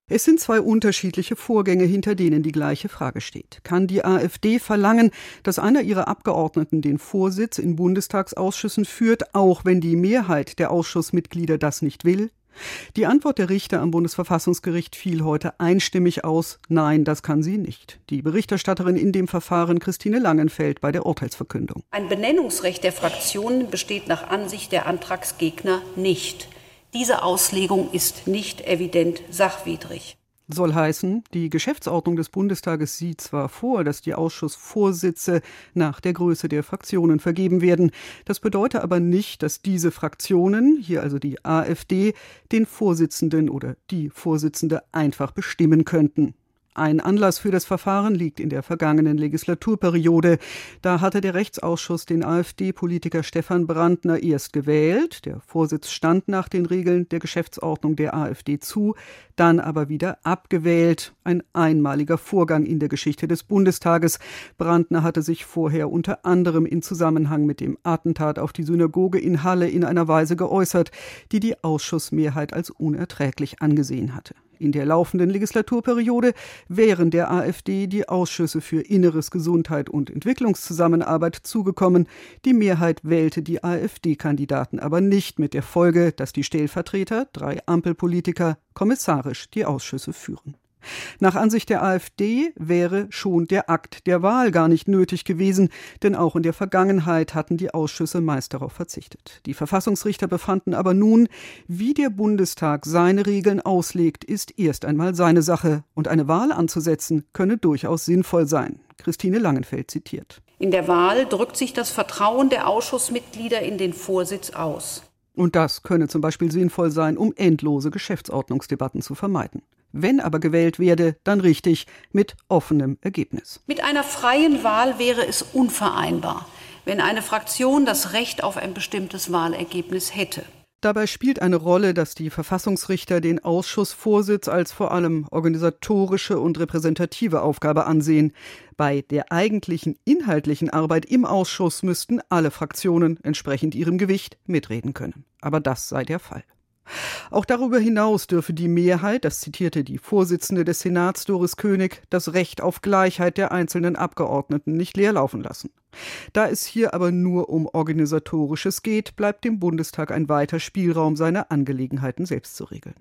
Es sind zwei unterschiedliche Vorgänge, hinter denen die gleiche Frage steht. Kann die AfD verlangen, dass einer ihrer Abgeordneten den Vorsitz in Bundestagsausschüssen führt, auch wenn die Mehrheit der Ausschussmitglieder das nicht will? Die Antwort der Richter am Bundesverfassungsgericht fiel heute einstimmig aus: Nein, das kann sie nicht. Die Berichterstatterin in dem Verfahren Christine Langenfeld bei der Urteilsverkündung. Ein Benennungsrecht der Fraktionen besteht nach Ansicht der Antragsgegner nicht. Diese Auslegung ist nicht evident sachwidrig. Soll heißen, die Geschäftsordnung des Bundestages sieht zwar vor, dass die Ausschussvorsitze nach der Größe der Fraktionen vergeben werden. Das bedeutet aber nicht, dass diese Fraktionen, hier also die AfD, den Vorsitzenden oder die Vorsitzende einfach bestimmen könnten. Ein Anlass für das Verfahren liegt in der vergangenen Legislaturperiode. Da hatte der Rechtsausschuss den AfD-Politiker Stefan Brandner erst gewählt. Der Vorsitz stand nach den Regeln der Geschäftsordnung der AfD zu, dann aber wieder abgewählt. Ein einmaliger Vorgang in der Geschichte des Bundestages. Brandner hatte sich vorher unter anderem in Zusammenhang mit dem Attentat auf die Synagoge in Halle in einer Weise geäußert, die die Ausschussmehrheit als unerträglich angesehen hatte. In der laufenden Legislaturperiode wären der AfD die Ausschüsse für Inneres, Gesundheit und Entwicklungszusammenarbeit zugekommen. Die Mehrheit wählte die AfD-Kandidaten aber nicht, mit der Folge, dass die Stellvertreter, 3 Ampelpolitiker, kommissarisch die Ausschüsse führen. Nach Ansicht der AfD wäre schon der Akt der Wahl gar nicht nötig gewesen, denn auch in der Vergangenheit hatten die Ausschüsse meist darauf verzichtet. Die Verfassungsrichter befanden aber nun, wie der Bundestag seine Regeln auslegt, ist erst einmal seine Sache, und eine Wahl anzusetzen könne durchaus sinnvoll sein. Christine Langenfeld zitiert. In der Wahl drückt sich das Vertrauen der Ausschussmitglieder in den Vorsitz aus. Und das könne zum Beispiel sinnvoll sein, um endlose Geschäftsordnungsdebatten zu vermeiden. Wenn aber gewählt werde, dann richtig, mit offenem Ergebnis. Mit einer freien Wahl wäre es unvereinbar, wenn eine Fraktion das Recht auf ein bestimmtes Wahlergebnis hätte. Dabei spielt eine Rolle, dass die Verfassungsrichter den Ausschussvorsitz als vor allem organisatorische und repräsentative Aufgabe ansehen. Bei der eigentlichen inhaltlichen Arbeit im Ausschuss müssten alle Fraktionen entsprechend ihrem Gewicht mitreden können. Aber das sei der Fall. Auch darüber hinaus dürfe die Mehrheit, das zitierte die Vorsitzende des Senats Doris König, das Recht auf Gleichheit der einzelnen Abgeordneten nicht leerlaufen lassen. Da es hier aber nur um Organisatorisches geht, bleibt dem Bundestag ein weiter Spielraum, seine Angelegenheiten selbst zu regeln.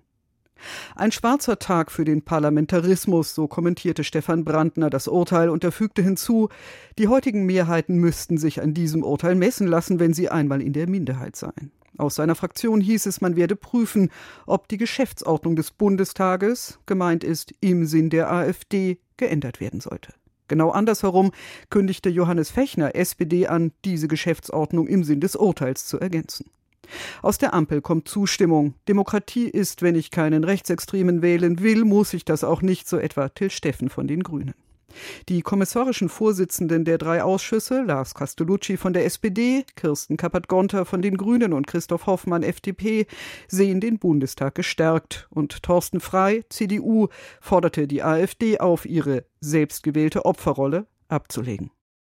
Ein schwarzer Tag für den Parlamentarismus, so kommentierte Stefan Brandner das Urteil und er fügte hinzu, die heutigen Mehrheiten müssten sich an diesem Urteil messen lassen, wenn sie einmal in der Minderheit seien. Aus seiner Fraktion hieß es, man werde prüfen, ob die Geschäftsordnung des Bundestages, gemeint ist im Sinn der AfD, geändert werden sollte. Genau andersherum kündigte Johannes Fechner, SPD, an, diese Geschäftsordnung im Sinn des Urteils zu ergänzen. Aus der Ampel kommt Zustimmung. Demokratie ist, wenn ich keinen Rechtsextremen wählen will, muss ich das auch nicht, so etwa Till Steffen von den Grünen. Die kommissarischen Vorsitzenden der 3 Ausschüsse, Lars Castellucci von der SPD, Kirsten Kappert-Gonter von den Grünen und Christoph Hoffmann, FDP, sehen den Bundestag gestärkt. Und Thorsten Frey, CDU, forderte die AfD auf, ihre selbstgewählte Opferrolle abzulegen.